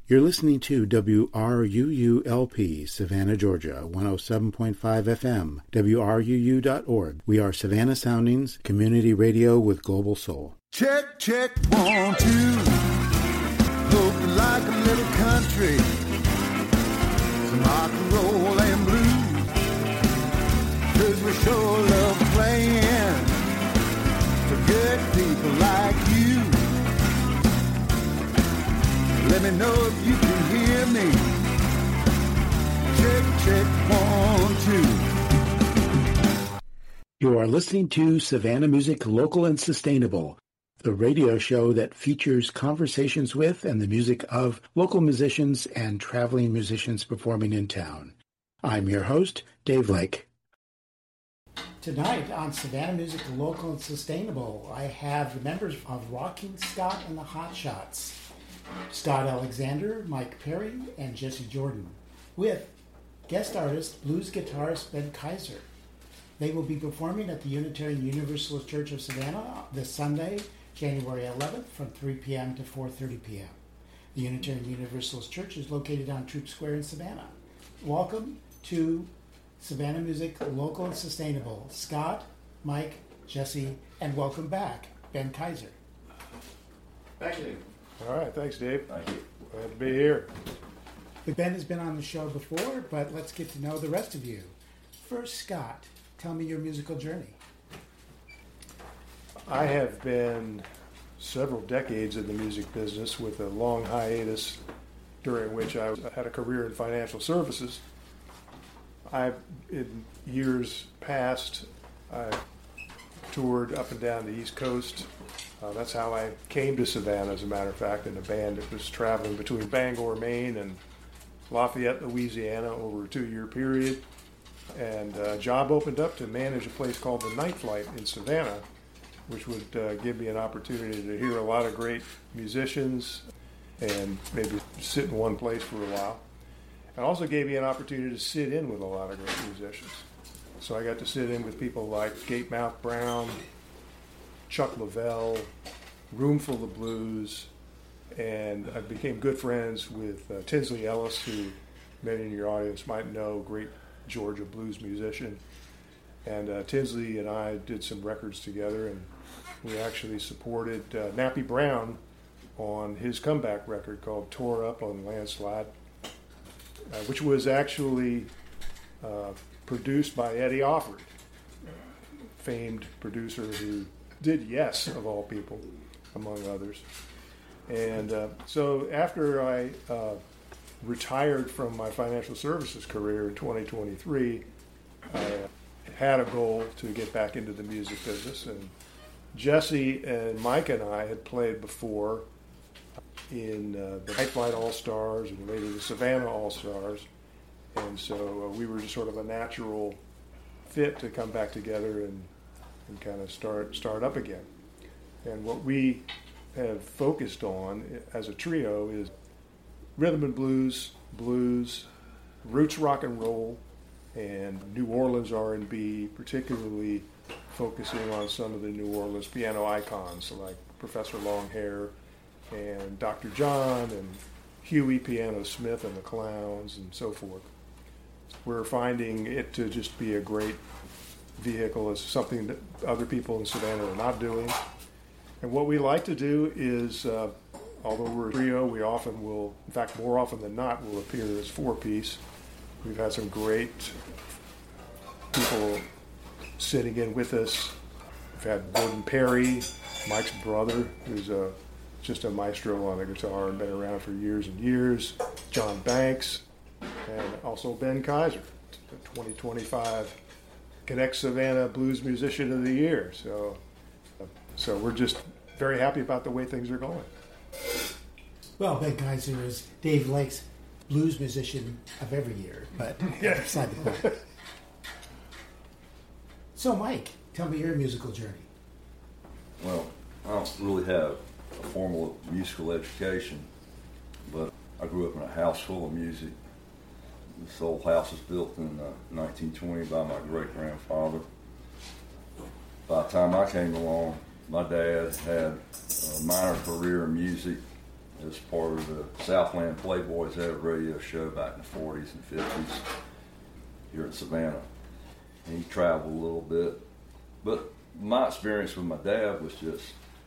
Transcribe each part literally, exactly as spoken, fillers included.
You're listening to W R U U L P, Savannah, Georgia, one oh seven point five F M, W R U U dot org. We are Savannah Soundings, community radio with global soul. Check, check, one, two. Looking like a little country. Some rock and roll and blues. 'Cause we sure love playing for good people like you. Let me know if you can hear me. Check, check, one, two. You are listening to Savannah Music Local and Sustainable, the radio show that features conversations with and the music of local musicians and traveling musicians performing in town. I'm your host, Dave Lake. Tonight on Savannah Music Local and Sustainable, I have the members of Rocking Scott and the Hot Shots. Scott Alexander, Mike Perry, and Jesse Jordan, with guest artist, blues guitarist Ben Kaiser. They will be performing at the Unitarian Universalist Church of Savannah this Sunday, January eleventh, from three p.m. to four thirty p.m. The Unitarian Universalist Church is located on Troop Square in Savannah. Welcome to Savannah Music Local and Sustainable. Scott, Mike, Jesse, and welcome back, Ben Kaiser. Thank you. All right, thanks, Dave. Thank you. Glad to be here. Ben has been on the show before, but let's get to know the rest of you. First, Scott, tell me your musical journey. I have been several decades in the music business with a long hiatus during which I had a career in financial services. I've, in years past, I toured up and down the East Coast. Uh, that's how I came to Savannah, as a matter of fact, in a band that was traveling between Bangor, Maine, and Lafayette, Louisiana over a two-year period. And a job opened up to manage a place called the Night Flight in Savannah, which would uh, give me an opportunity to hear a lot of great musicians and maybe sit in one place for a while. And also gave me an opportunity to sit in with a lot of great musicians. So I got to sit in with people like Gatemouth Brown, Chuck Leavell, Roomful of Blues, and I became good friends with uh, Tinsley Ellis, who many in your audience might know, great Georgia blues musician. And uh, Tinsley and I did some records together, and we actually supported uh, Nappy Brown on his comeback record called Tore Up on Landslide, uh, which was actually uh, produced by Eddie Offord, famed producer who did Yes, of all people, among others. And uh, so after I uh, retired from my financial services career in twenty twenty-three, I had a goal to get back into the music business. And Jesse and Mike and I had played before in uh, the Night Flight All-Stars and later the Savannah All-Stars. And so uh, we were just sort of a natural fit to come back together and and kind of start start up again. And what we have focused on as a trio is rhythm and blues, blues, roots rock and roll, and New Orleans R and B, particularly focusing on some of the New Orleans piano icons like Professor Longhair and Doctor John and Huey Piano Smith and the Clowns and so forth. We're finding it to just be a great vehicle, is something that other people in Savannah are not doing. And what we like to do is, uh, although we're a trio, we often will, in fact, more often than not, will appear as four-piece. We've had some great people sitting in with us. We've had Gordon Perry, Mike's brother, who's a, just a maestro on the guitar and been around for years and years, John Banks, and also Ben Kaiser, the twenty twenty-five Connect Savannah Blues Musician of the Year. So, so we're just very happy about the way things are going. Well, Ben Kaiser is Dave Lake's blues musician of every year, but Yeah. beside the point. So, Mike, tell me your musical journey. Well, I don't really have a formal musical education, but I grew up in a house full of music. This old house was built in uh, nineteen twenty by my great-grandfather. By the time I came along, my dad had a minor career in music as part of the Southland Playboys. Had a radio show back in the forties and fifties here in Savannah. And he traveled a little bit. But my experience with my dad was just,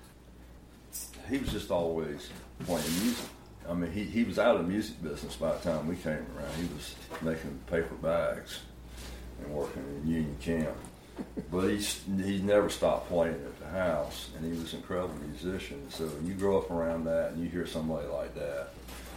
he was just always playing music. I mean, he, he was out of the music business by the time we came around. He was making paper bags and working in union camp. But he, he never stopped playing at the house, and he was an incredible musician. So when you grow up around that and you hear somebody like that,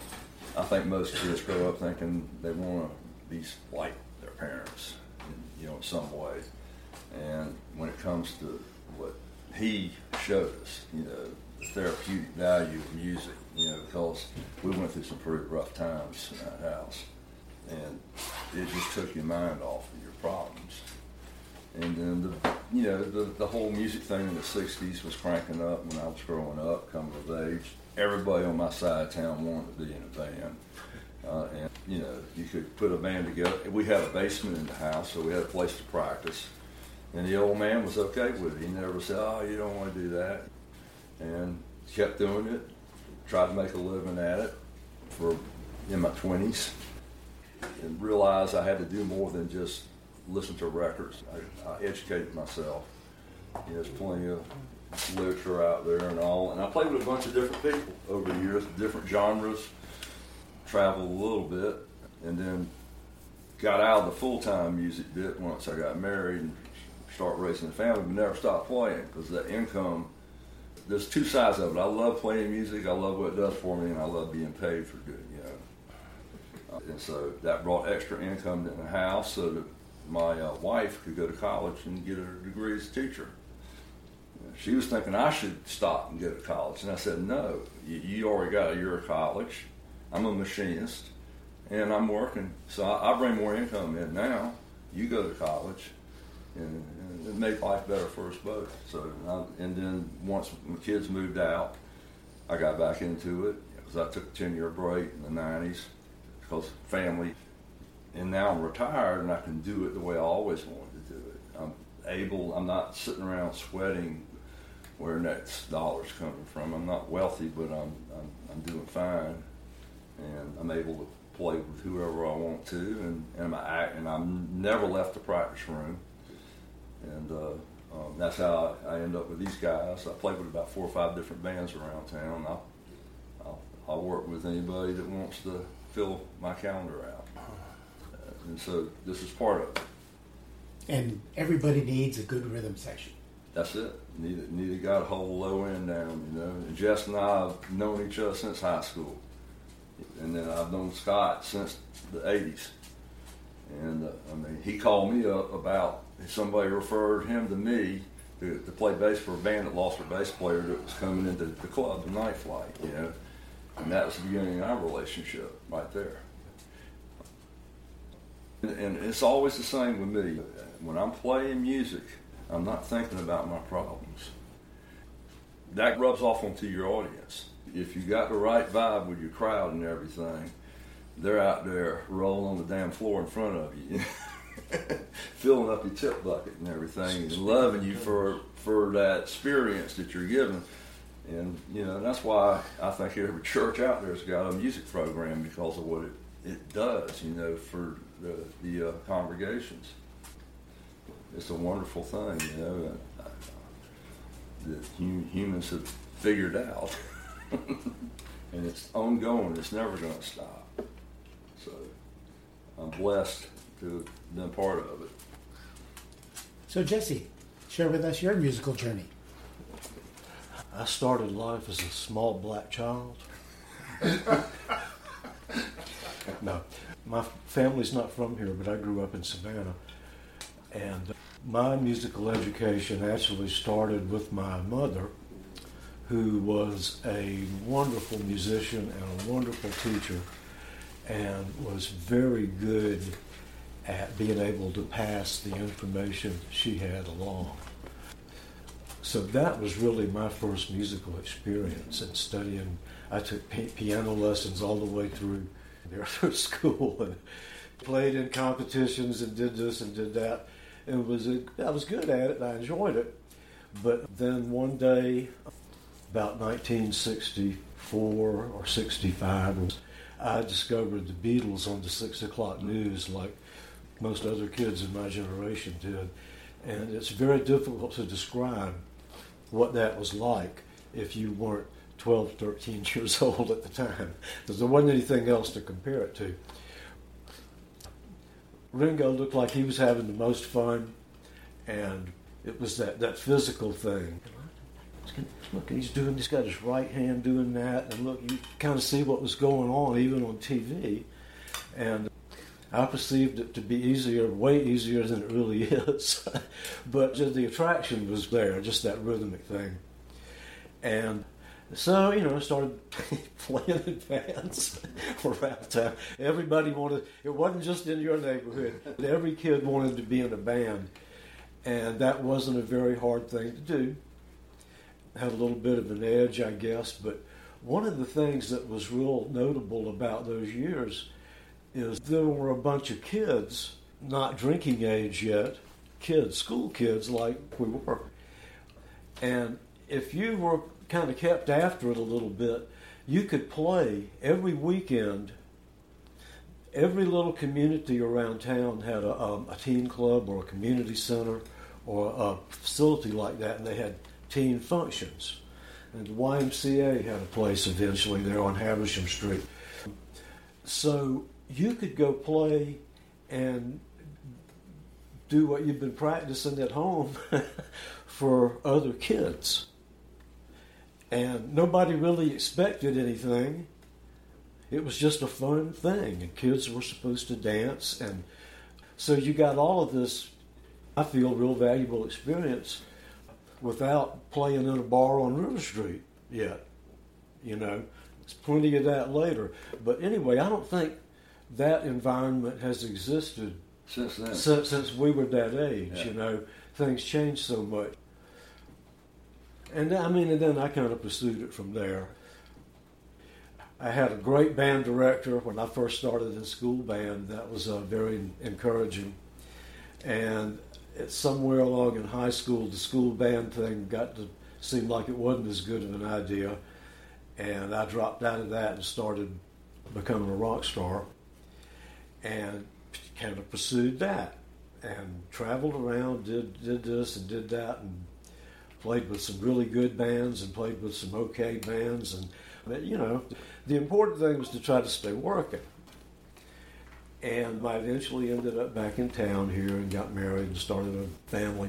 I think most kids grow up thinking they want to be like their parents, you know, in some way. And when it comes to what he showed us, you know, the therapeutic value of music, you know, because we went through some pretty rough times in that house, and it just took your mind off of your problems. And then, the, you know, the, the whole music thing in the sixties was cranking up when I was growing up, coming of age. Everybody on my side of town wanted to be in a band. Uh, and, you know, you could put a band together. We had a basement in the house, so we had a place to practice. And the old man was okay with it. He never said, oh, you don't want to do that. And kept doing it, tried to make a living at it for in my twenties, and realized I had to do more than just listen to records. I, I educated myself. You know, there's plenty of literature out there and all. And I played with a bunch of different people over the years, different genres, traveled a little bit, and then got out of the full-time music bit once I got married and started raising a family, but never stopped playing because that income, there's two sides of it. I love playing music, I love what it does for me, and I love being paid for good, you know. Uh, and so that brought extra income in the house so that my uh, wife could go to college and get her degree as a teacher. She was thinking I should stop and go to college, and I said, no, you, you already got a year of college. I'm a machinist, and I'm working, so I, I bring more income in now. You go to college, and, and it made life better for us both. So, I, and then once my kids moved out, I got back into it because I took a ten-year break in the nineties because family. And now I'm retired, and I can do it the way I always wanted to do it. I'm able. I'm not sitting around sweating where next dollar's coming from. I'm not wealthy, but I'm I'm, I'm doing fine, and I'm able to play with whoever I want to, and and I and I've never left the practice room, and uh, um, that's how I, I end up with these guys. I play with about four or five different bands around town. I'll I'll, I'll work with anybody that wants to fill my calendar out. And so this is part of it. And everybody needs a good rhythm section. That's it. Need, need a guy to hold the low end down, you know. And Jess and I have known each other since high school. And then I've known Scott since the eighties. And, uh, I mean, he called me up about somebody referred him to me to, to play bass for a band that lost their bass player that was coming into the club, the Night Flight, you know. And that was the beginning of our relationship right there. And it's always the same with me. When I'm playing music, I'm not thinking about my problems. That rubs off onto your audience. If you got the right vibe with your crowd and everything, they're out there rolling on the damn floor in front of you, filling up your tip bucket and everything, and loving you for for that experience that you're giving. And, you know, that's why I think every church out there has got a music program because of what it, it does, you know, for the, the uh, congregations. It's a wonderful thing, you know, uh, that hum- humans have figured out. And it's ongoing. It's never going to stop. So I'm blessed to have been part of it. So Jesse, share with us your musical journey. I started life as a small black child. No, my family's not from here, but I grew up in Savannah. And my musical education actually started with my mother, who was a wonderful musician and a wonderful teacher, and was very good at being able to pass the information she had along. So that was really my first musical experience in studying. I took piano lessons all the way through through school and played in competitions and did this and did that. And was a, I was good at it and I enjoyed it. But then one day, about nineteen sixty, sixty-four or sixty-five, I discovered the Beatles on the six o'clock news like most other kids in my generation did. And it's very difficult to describe what that was like if you weren't twelve, thirteen years old at the time, because there wasn't anything else to compare it to. Ringo looked like he was having the most fun, and it was that, that physical thing. Look, he's doing, he's got his right hand doing that, and look, you kind of see what was going on even on T V. And I perceived it to be easier, way easier than it really is. But just the attraction was there, just that rhythmic thing. And so, you know, I started playing in bands around town. Everybody wanted, it wasn't just in your neighborhood. Every kid wanted to be in a band. And that wasn't a very hard thing to do. Had a little bit of an edge, I guess. But one of the things that was real notable about those years is there were a bunch of kids, not drinking age yet, kids, school kids like we were. And if you were kind of kept after it a little bit, you could play every weekend. Every little community around town had a, um, a teen club or a community center or a facility like that, and they had teen functions. And the Y M C A had a place eventually there on Haversham Street. So you could go play and do what you've been practicing at home for other kids. And nobody really expected anything. It was just a fun thing, and kids were supposed to dance. And so you got all of this, I feel, real valuable experience without playing in a bar on River Street yet. You know, there's plenty of that later. But anyway, I don't think that environment has existed since then. Since, since we were that age. Yeah. You know, things changed so much. And I mean, and then I kind of pursued it from there. I had a great band director when I first started in school band. That was uh, very encouraging. And it's somewhere along in high school, the school band thing got to seem like it wasn't as good of an idea. And I dropped out of that and started becoming a rock star. And kind of pursued that. And traveled around, did, did this and did that, and played with some really good bands and played with some okay bands. And, you know, the important thing was to try to stay working. And I eventually ended up back in town here and got married and started a family.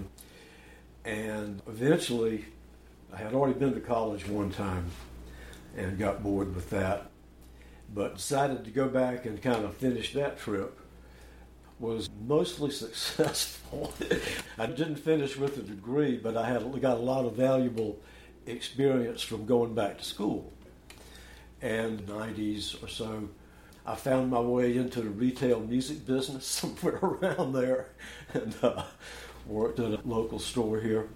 And eventually, I had already been to college one time and got bored with that, but decided to go back and kind of finish that trip. Was mostly successful. I didn't finish with a degree, but I had got a lot of valuable experience from going back to school. And in the nineties or so, I found my way into the retail music business somewhere around there, and uh, worked at a local store here.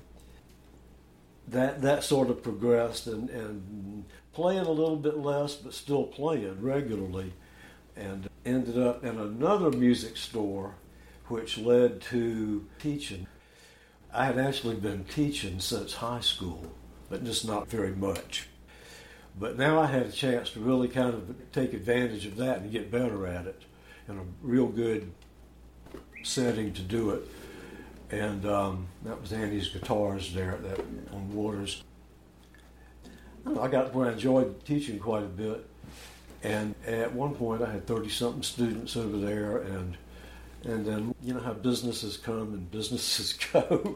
That that sort of progressed, and, and playing a little bit less, but still playing regularly. And ended up in another music store, which led to teaching. I had actually been teaching since high school, but just not very much. But now I had a chance to really kind of take advantage of that and get better at it in a real good setting to do it. And um, that was Andy's Guitars there at that, on Waters. I, know, I got where I enjoyed teaching quite a bit. And at one point, I had thirty-something students over there, and and then you know how businesses come and businesses go.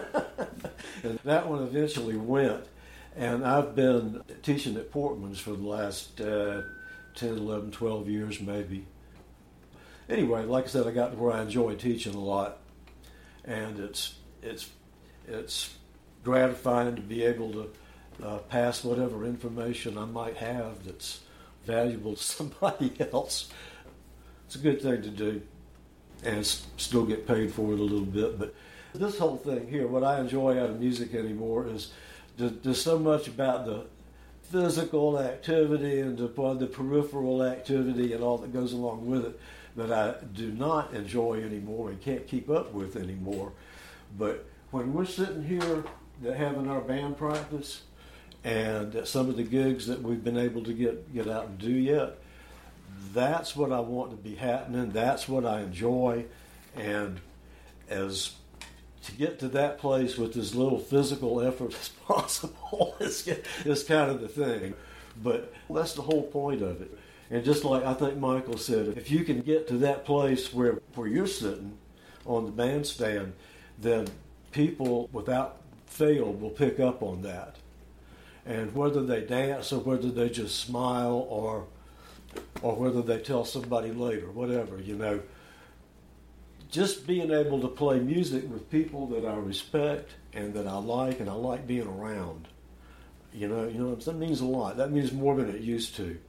And that one eventually went. And I've been teaching at Portman's for the last uh, ten, eleven, twelve years maybe. Anyway, like I said, I got to where I enjoy teaching a lot. And it's, it's, it's gratifying to be able to uh, pass whatever information I might have that's valuable to somebody else. It's a good thing to do, and still get paid for it a little bit. But this whole thing here, what I enjoy out of music anymore is there's so much about the physical activity and the, the peripheral activity and all that goes along with it that I do not enjoy anymore and can't keep up with anymore. But when we're sitting here having our band practice, and some of the gigs that we've been able to get, get out and do yet, that's what I want to be happening. That's what I enjoy. And as to get to that place with as little physical effort as possible is, is kind of the thing. But that's the whole point of it. And just like I think Michael said, if you can get to that place where, where you're sitting on the bandstand, then people without fail will pick up on that. And whether they dance or whether they just smile or or whether they tell somebody later, whatever, you know, just being able to play music with people that I respect and that I like and I like being around, you know, you know, that means a lot. That means more than it used to.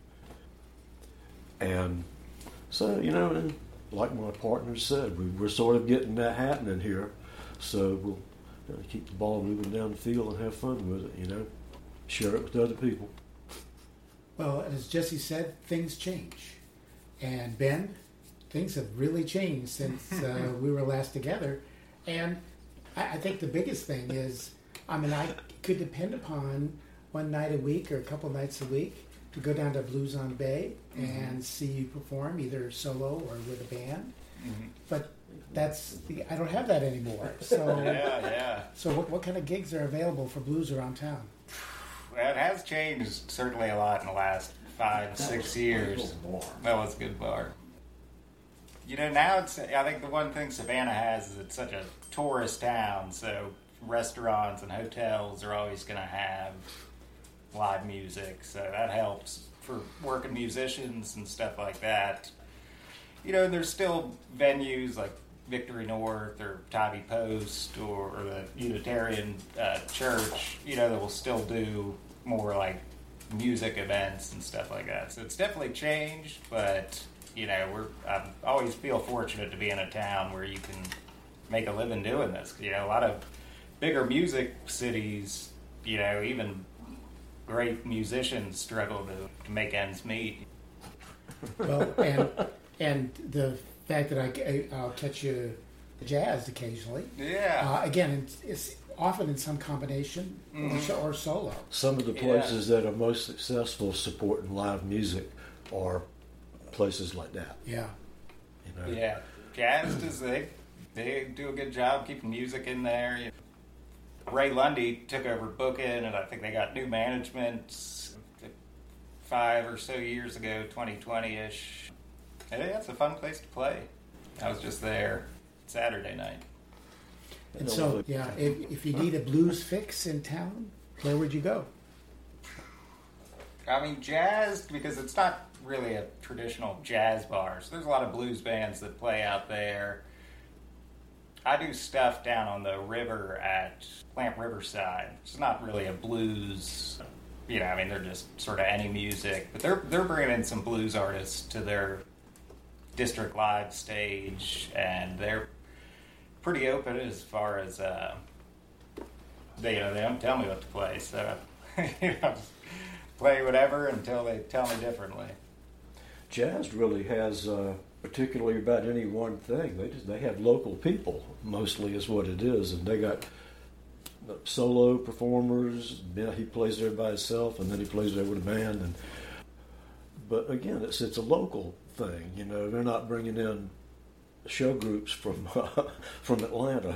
And so, you know, and like my partner said, we, we're sort of getting that happening here. So we'll you know, keep the ball moving down the field and have fun with it, you know, share it with other people. Well, as Jesse said, things change. And Ben, things have really changed since uh, we were last together. And I, I think the biggest thing is, I mean, I could depend upon one night a week or a couple nights a week to go down to Blues on Bay mm-hmm. and see you perform, either solo or with a band. Mm-hmm. But that's the, I don't have that anymore. So yeah, yeah. So what, what kind of gigs are available for blues around town? Well, it has changed certainly a lot in the last five, that six years. That was a good bar. You know, now it's, I think the one thing Savannah has is it's such a tourist town, so restaurants and hotels are always going to have live music, so that helps for working musicians and stuff like that. You know, there's still venues like Victory North or Tybee Post or, or the Unitarian uh, Church, you know, that will still do more like music events and stuff like that. So it's definitely changed, but, you know, we're I always feel fortunate to be in a town where you can make a living doing this. You know, a lot of bigger music cities, you know, even great musicians struggle to, to make ends meet. Well, and and the fact that I, I'll catch you jazzed occasionally. Yeah. Uh, again, it's, it's often in some combination mm-hmm. or, or solo. Some of the places yeah. that are most successful supporting live music are places like that. Yeah. You know? Yeah. Jazzed is they they do a good job keeping music in there. You know, Ray Lundy took over booking, and I think they got new management five or so years ago, twenty twenty-ish. Hey, that's a fun place to play. I was just there Saturday night. And so, yeah, if, if you need a blues fix in town, where would you go? I mean, jazz, because it's not really a traditional jazz bar. So there's a lot of blues bands that play out there. I do stuff down on the river at Plant Riverside. It's not really a blues, you know, I mean, they're just sort of any music. But they're they're bringing in some blues artists to their District Live stage, and they're pretty open as far as uh, they, you know, they don't tell me what to play, so you know, just play whatever until they tell me differently. Jazz really has, uh, particularly about any one thing, they just they have local people mostly is what it is, and they got solo performers. Yeah, he plays there by himself, and then he plays there with a band, and but again, it's it's a local thing. You know, they're not bringing in show groups from uh, from Atlanta.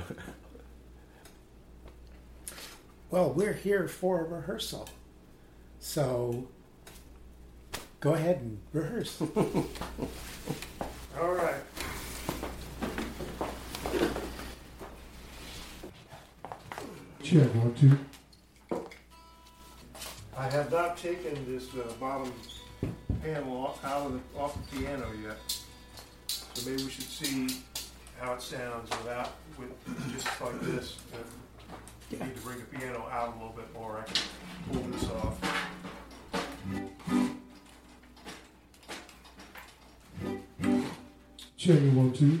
Well, we're here for a rehearsal, so go ahead and rehearse. All right. Check, one, two. I have not taken this uh, bottom panel off, out of the, off the piano yet, so maybe we should see how it sounds without, with just like this. Uh, you need to bring the piano out a little bit more. I can pull this off. Check, one, two.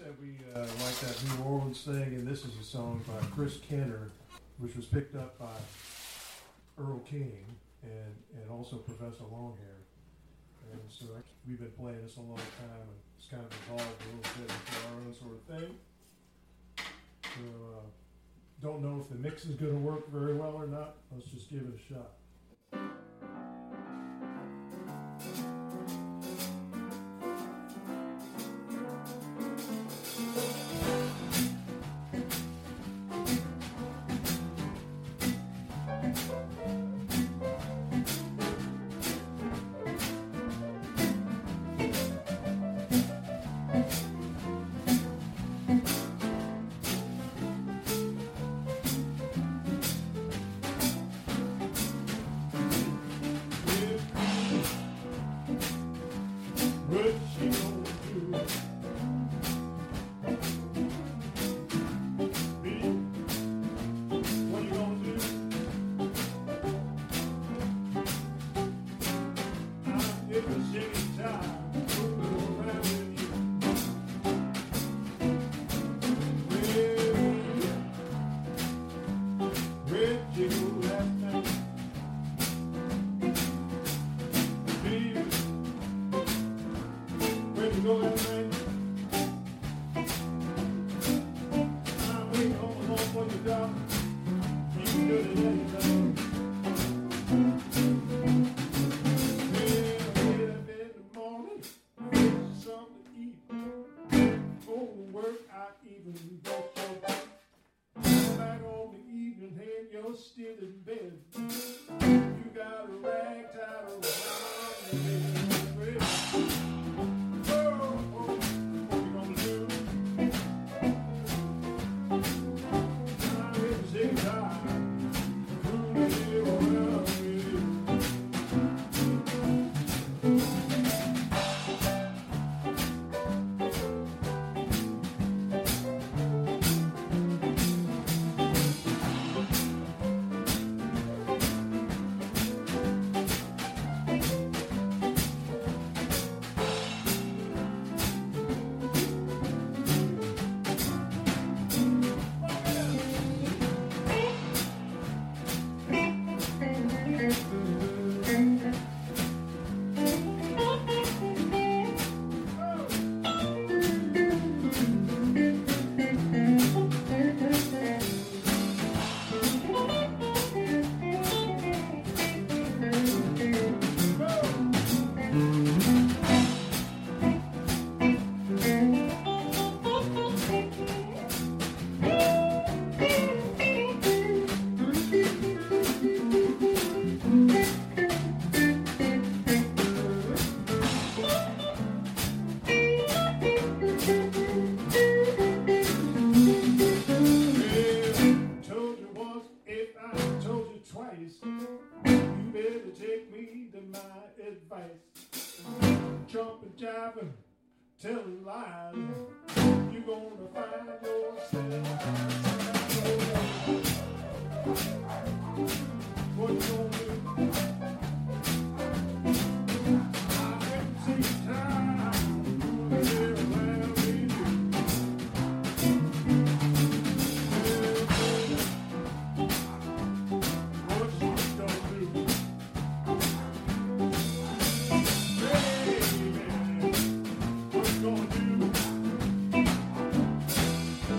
said, we uh, like that New Orleans thing, and this is a song by Chris Kenner, which was picked up by Earl King and, and also Professor Longhair. And so we've been playing this a long time, and it's kind of evolved a little bit into our own sort of thing. So, uh, don't know if the mix is going to work very well or not. Let's just give it a shot. Telling lies, you're gonna find yourself. What you gonna do? I can see time here around me. What you gonna do? Baby, what you gonna do?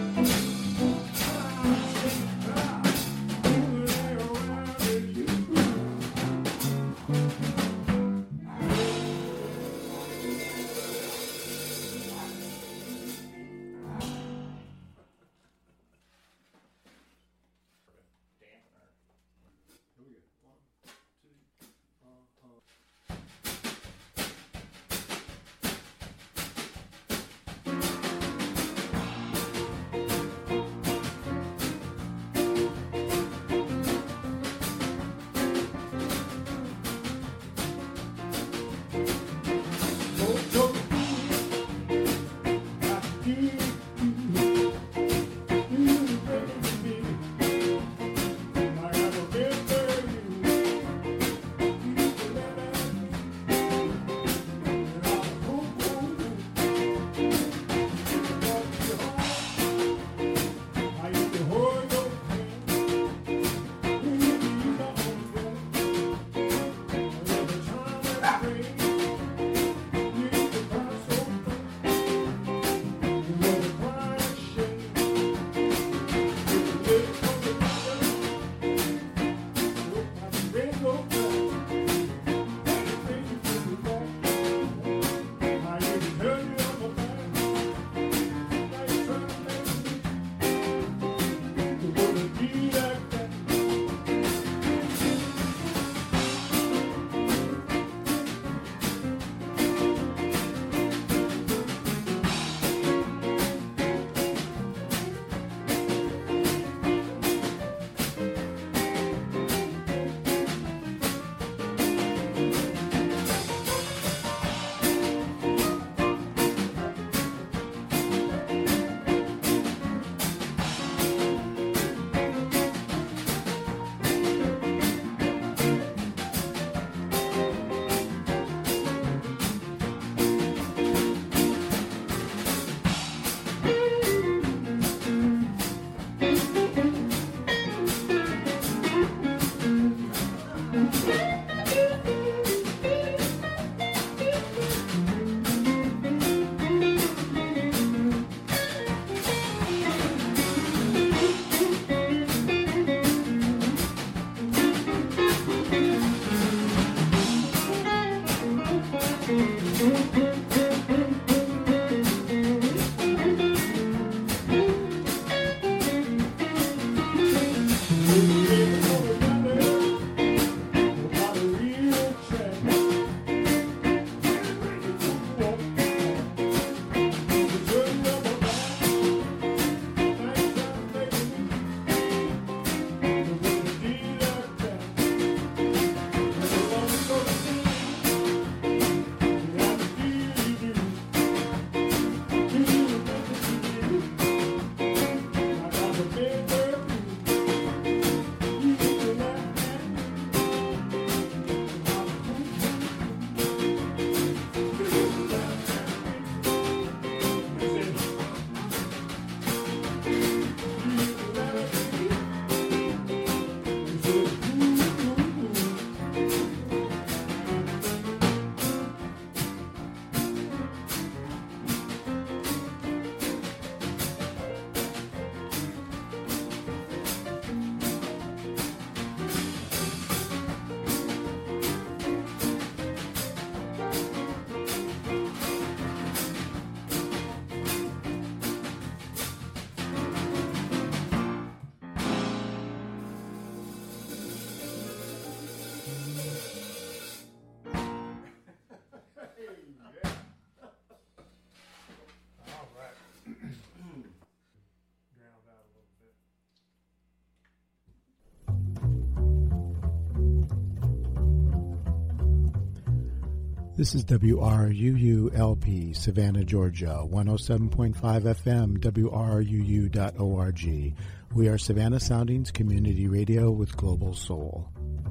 This is W R U U L P, Savannah, Georgia, one oh seven point five F M, W R U U dot org. We are Savannah Soundings Community Radio with Global Soul.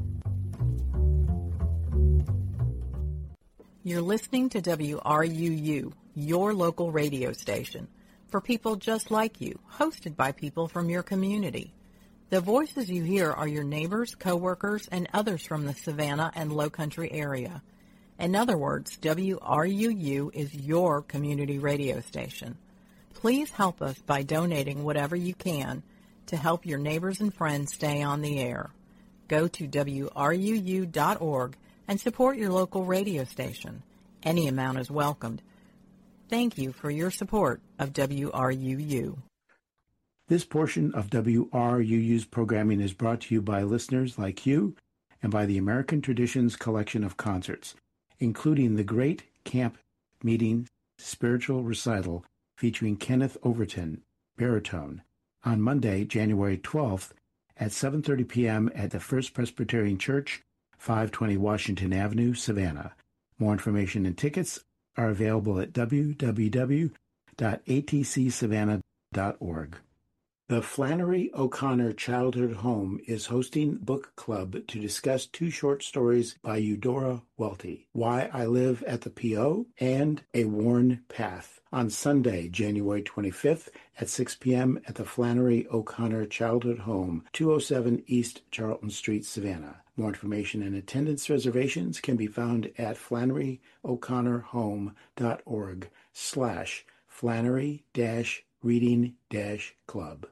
You're listening to W R U U, your local radio station, for people just like you, hosted by people from your community. The voices you hear are your neighbors, coworkers, and others from the Savannah and Low Country area. In other words, W R U U is your community radio station. Please help us by donating whatever you can to help your neighbors and friends stay on the air. Go to W R U U dot org and support your local radio station. Any amount is welcomed. Thank you for your support of W R U U. This portion of W R U U's programming is brought to you by listeners like you and by the American Traditions Collection of Concerts, including the Great Camp Meeting Spiritual Recital featuring Kenneth Overton, baritone, on Monday, January twelfth at seven thirty p.m. at the First Presbyterian Church, five twenty Washington Avenue, Savannah. More information and tickets are available at w w w dot a t c savannah dot org. The Flannery O'Connor Childhood Home is hosting book club to discuss two short stories by Eudora Welty, Why I Live at the P O and A Worn Path, on Sunday, January twenty-fifth at six p.m. at the Flannery O'Connor Childhood Home, two oh seven East Charlton Street, Savannah. More information and attendance reservations can be found at flannery o'connor home dot org slash Flannery dash reading dash club.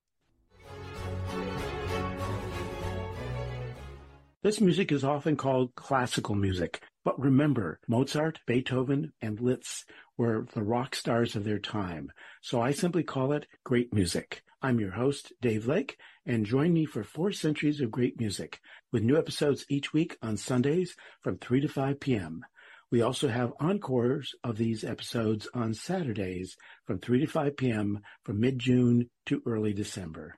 This music is often called classical music, but remember, Mozart, Beethoven, and Liszt were the rock stars of their time, so I simply call it great music. I'm your host, Dave Lake, and join me for four centuries of great music, with new episodes each week on Sundays from three to five p.m. We also have encores of these episodes on Saturdays from three to five p.m. from mid-June to early December.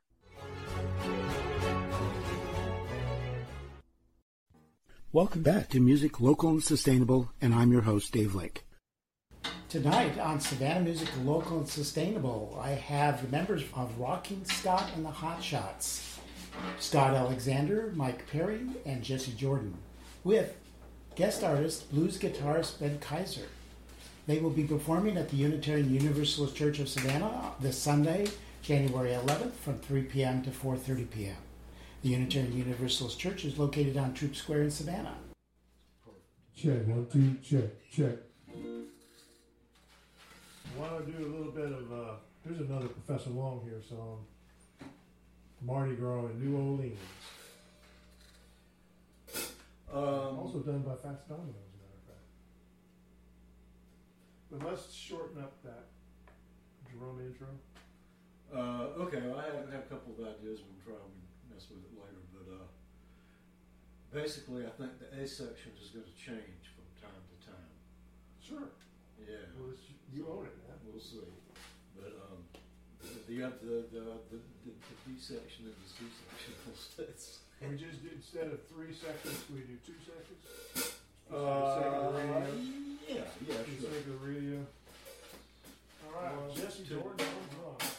Welcome back to Music Local and Sustainable, and I'm your host, Dave Lake. Tonight on Savannah Music Local and Sustainable, I have the members of Rocking Scott and the Hot Shots, Scott Alexander, Mike Perry, and Jesse Jordan, with guest artist, blues guitarist Ben Kaiser. They will be performing at the Unitarian Universalist Church of Savannah this Sunday, January eleventh, from three p.m. to four thirty p.m. The Unitarian Universalist Church is located on Troop Square in Savannah. Check, one, two, check, check. I want to do a little bit of, uh, here's another Professor Long here song, Mardi Gras in New Orleans. Um, also done by Fats Domino, as a matter of fact. But let's shorten up that drum intro. Uh, okay, well, I have, have a couple of ideas. We'll try and mess with it later. But uh, basically, I think the A section is going to change from time to time. Sure. Yeah. Well, it's, you own it, man. We'll see. But um, you have the, the, the, the, the D section and the C section. Can we just do, instead of three sections, can we do two sections? Uh, For the sake of the radio? Yeah, yeah, For the sure. sake of the radio. All right, One, Jesse two. Jordan on drums.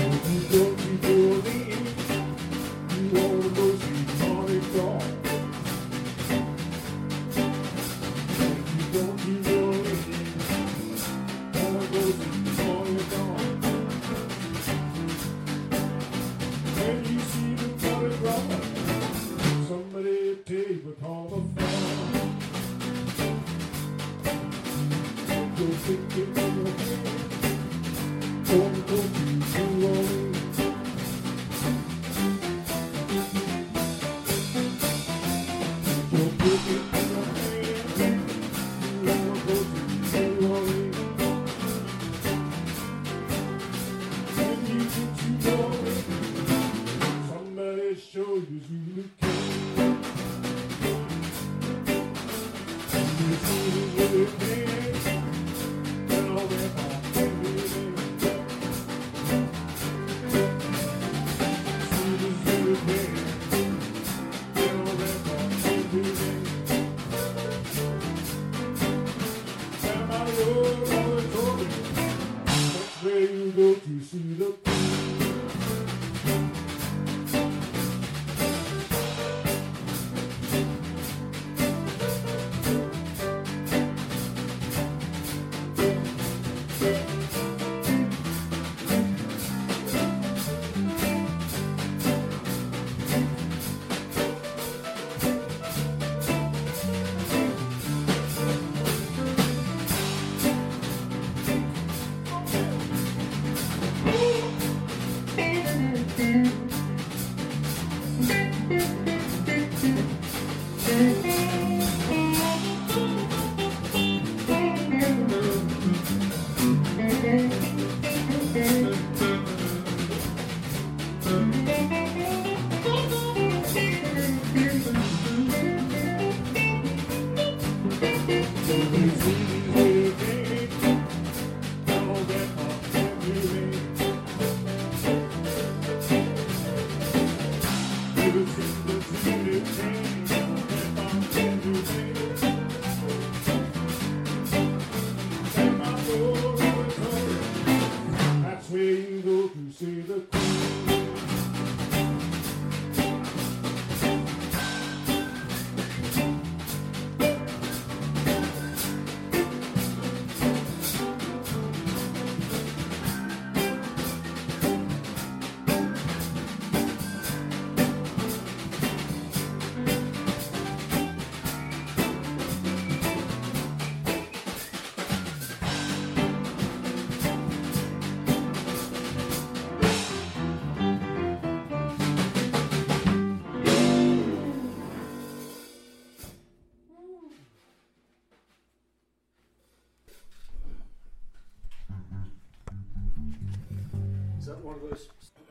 Is that one of those?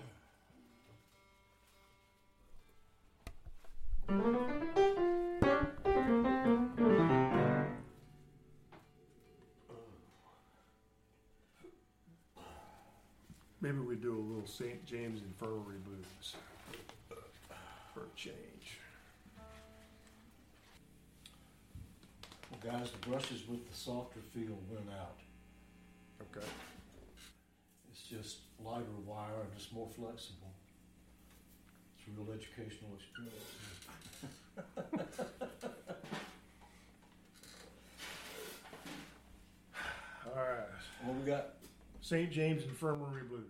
Maybe we do a little Saint James Infirmary Blues for a change. Well, guys, the brushes with the softer feel went out. Okay. It's just lighter wire and it's more flexible. It's a real educational experience. All right. What we got? Saint James Infirmary Blues.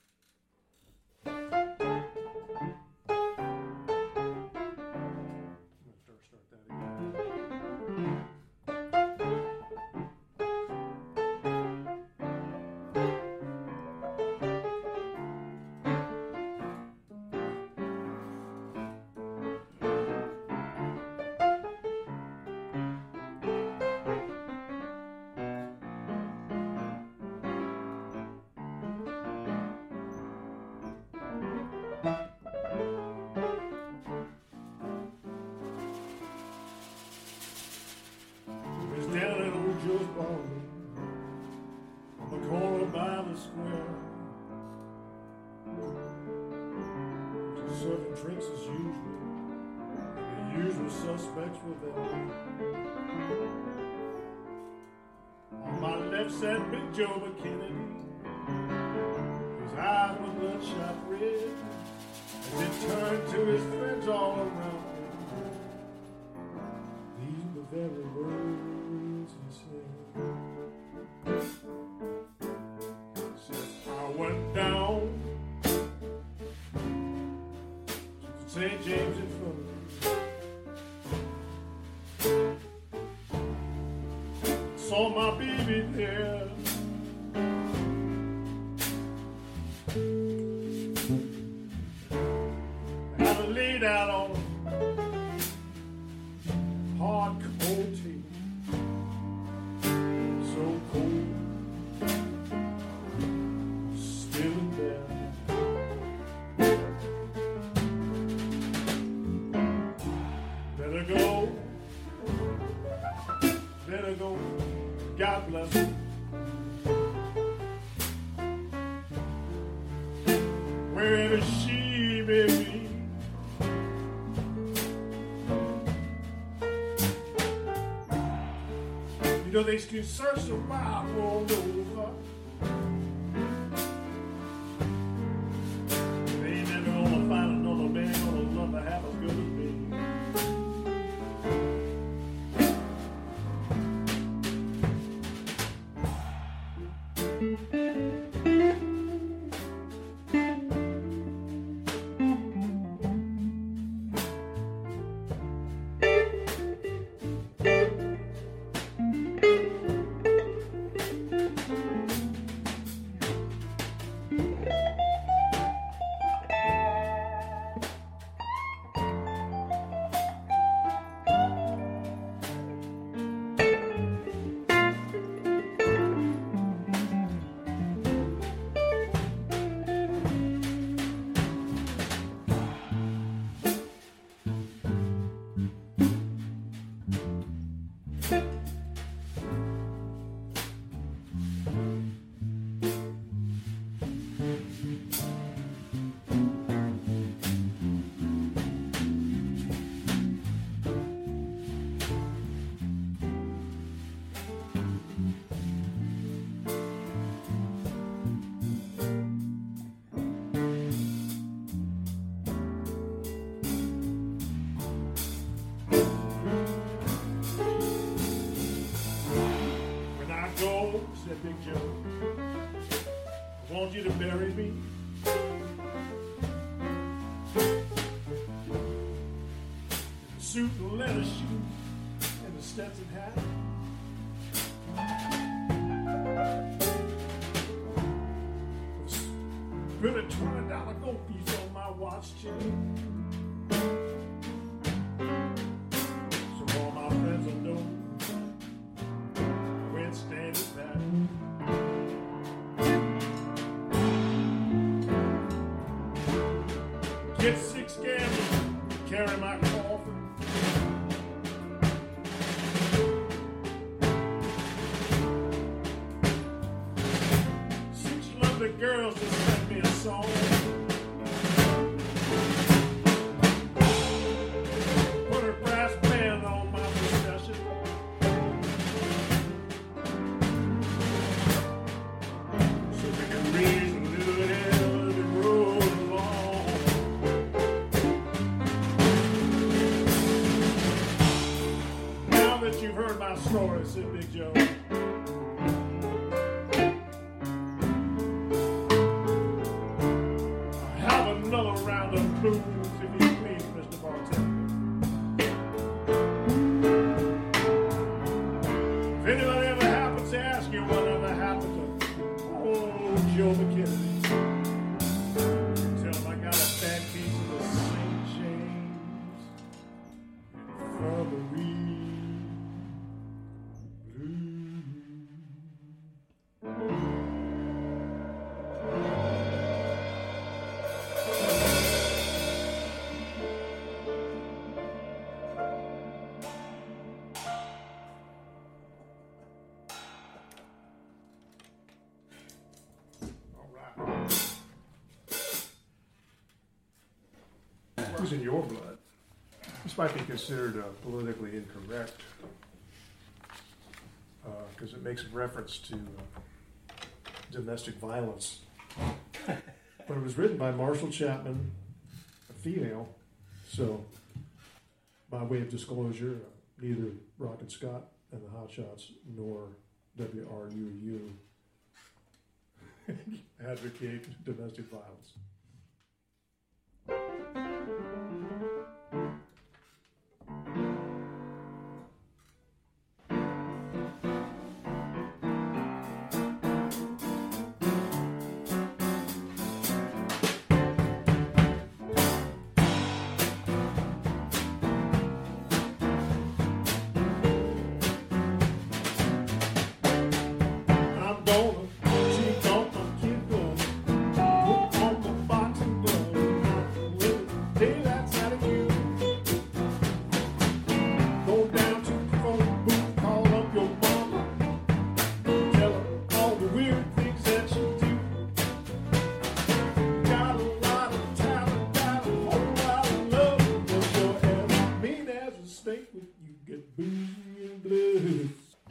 Down at old Joe's Ballroom, on the corner by the square, just serving drinks as usual, and the usual suspects were there. On my left sat Big Joe McKennedy, his eyes were bloodshot turned to his friends all around him. These are the very words he said. He said, I went down to Saint James Infirmary. Saw my baby there. Had her laid out on a hard cold table. So cold, still in bed. Better go, better go. God bless her. Wherever she may be. You know, they can search the wild world over. They ain't never gonna find another man gonna love her half as good as me. Said Big Joe, I want you to bury me. The suit and leather shoes and the Stetson hat. Put a twenty dollar gold piece on my watch chain. So all my friends will know when standing back. Get six gamblers to carry my coffin. Six lovely girls just sent me a song. Put a brass band on my procession. So we can raise a little hell as it rolls along. Now that you've heard my story, said Big Joe, have another round of blues if you please, Mister Bartender. If anybody ever happens to ask you whatever happened to old Joe McKinney, tell him I got a bad case of the Saint James Infirmary blues. All right. Who's in your blood? This might be considered uh, politically incorrect because it makes reference to uh, domestic violence. But it was written by Marshall Chapman, a female. So, by way of disclosure, neither Rocket Scott and the Hot Shots nor W R U U advocate domestic violence. I'm gonna cheat on my kid gloves, put on my boxing gloves, not with daylights out of you. Go down to the phone booth, call up your mama, tell her all the weird things that you do. Got a lot of talent, got a whole lot of love, but you're as mean as a snake when you get boozy and blues.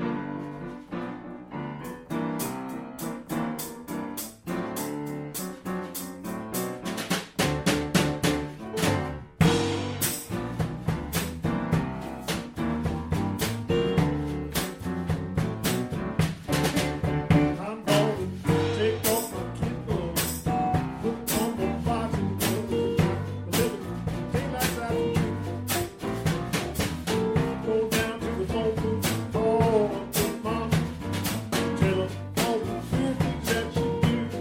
I'm gonna take off my kid gloves, put on my boxing gloves, a little daylights out of you. Go down to the phone booth, call up your mama, tell her all the weird things that you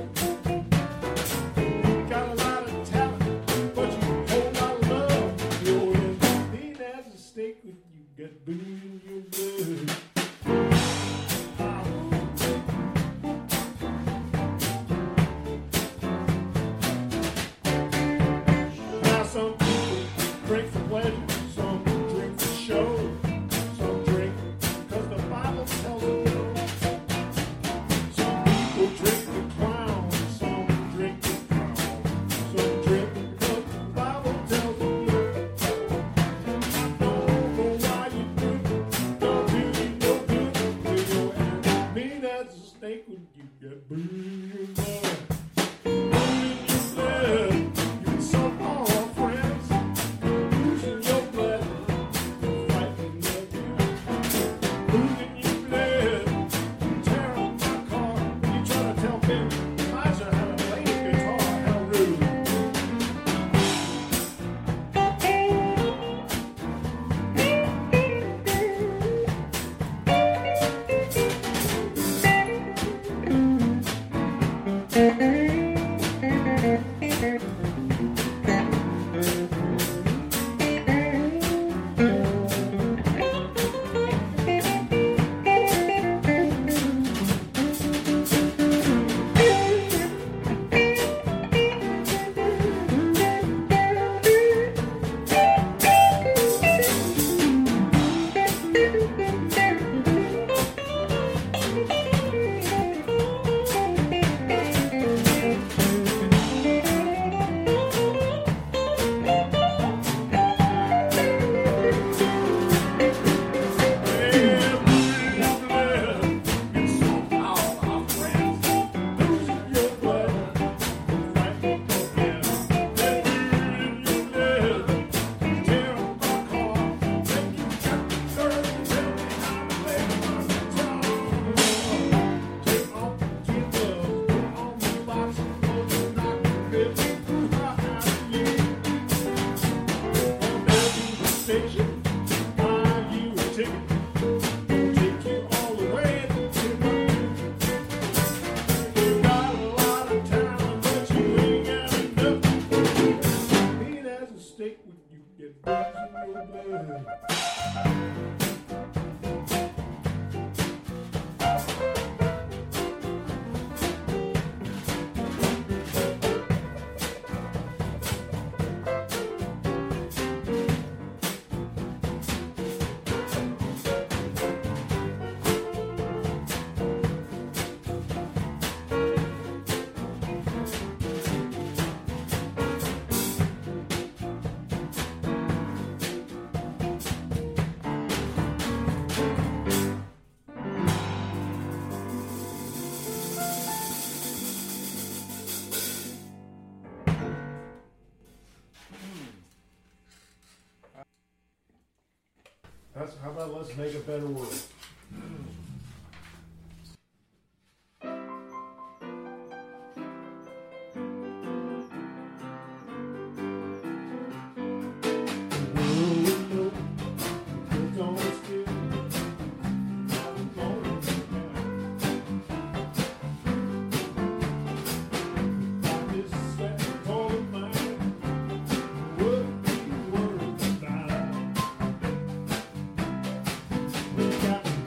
do. Got a lot of talent, but you hold a lot of love. You're as mean as a snake when you get booze in your blood. Now some people drink for pleasure, some drink for show, some drink because the Bible tells them to. Some people drink the clown, some drink the crown, some drink because the Bible tells them to. I don't know why you drink, don't do you no good. You're as mean as a snake when you get booed in your blood. Let's, how about let's make a better world? Got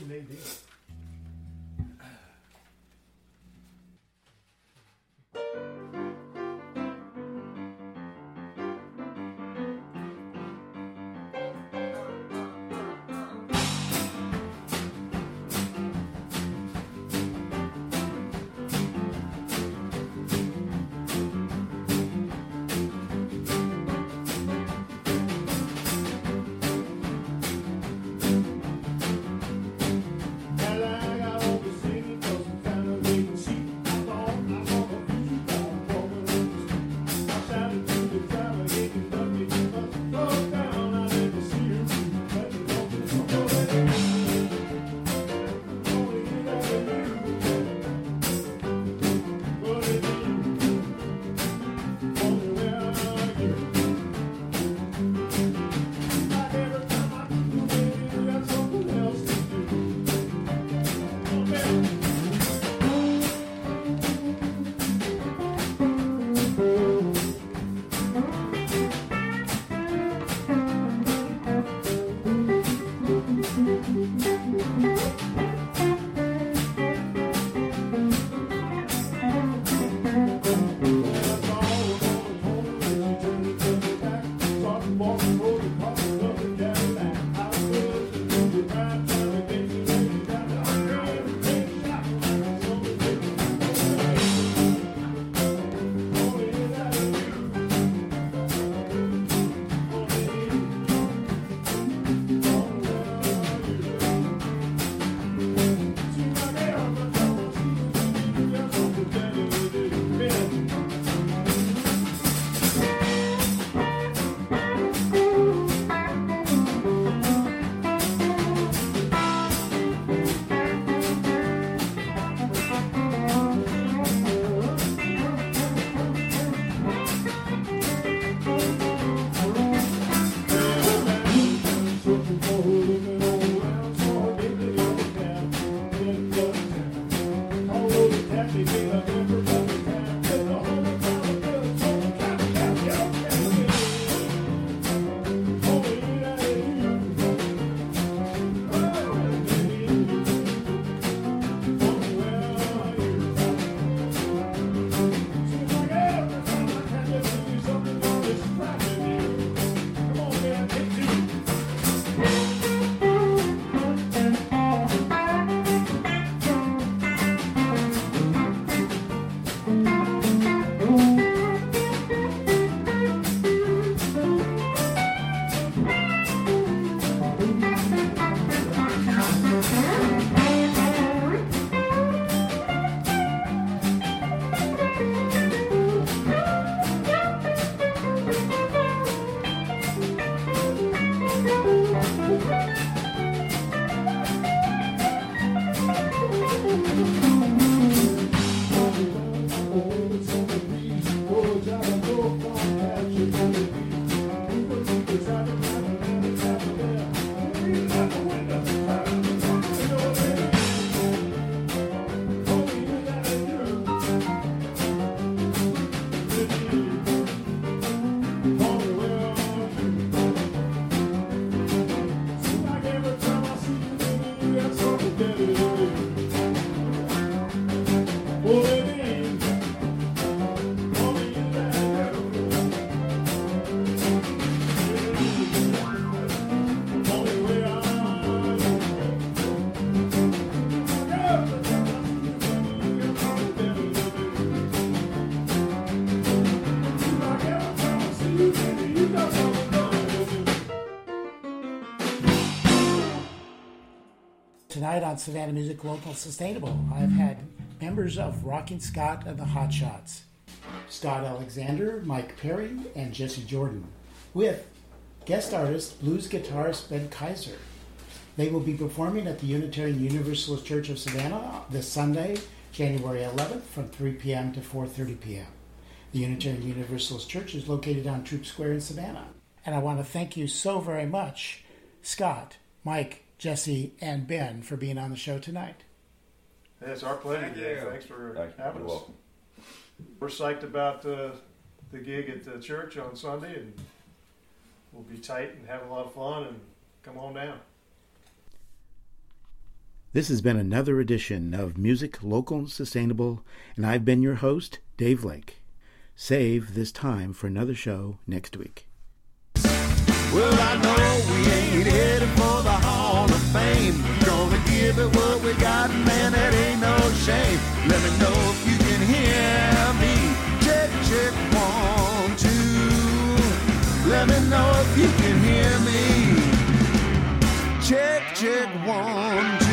it may be. Tonight on Savannah Music Local Sustainable, I've had members of Rockin' Scott and the Hot Shots, Scott Alexander, Mike Perry, and Jesse Jordan, with guest artist, blues guitarist Ben Kaiser. They will be performing at the Unitarian Universalist Church of Savannah this Sunday, January eleventh, from three p.m. to four thirty p.m. The Unitarian Universalist Church is located on Troop Square in Savannah. And I want to thank you so very much, Scott, Mike, Jesse, and Ben, for being on the show tonight. Hey, it's our pleasure, Thank Dave. you. Thanks for Thank you. having You're us. welcome. We're psyched about uh, the gig at the church on Sunday, and we'll be tight and have a lot of fun, and come on down. This has been another edition of Music Local and Sustainable, and I've been your host, Dave Lake. Save this time for another show next week. Well, I know we ain't headed for the Hall of Fame. We're gonna give it what we got, man, that ain't no shame. Let me know if you can hear me. Check, check, one, two. Let me know if you can hear me. Check, check, one, two.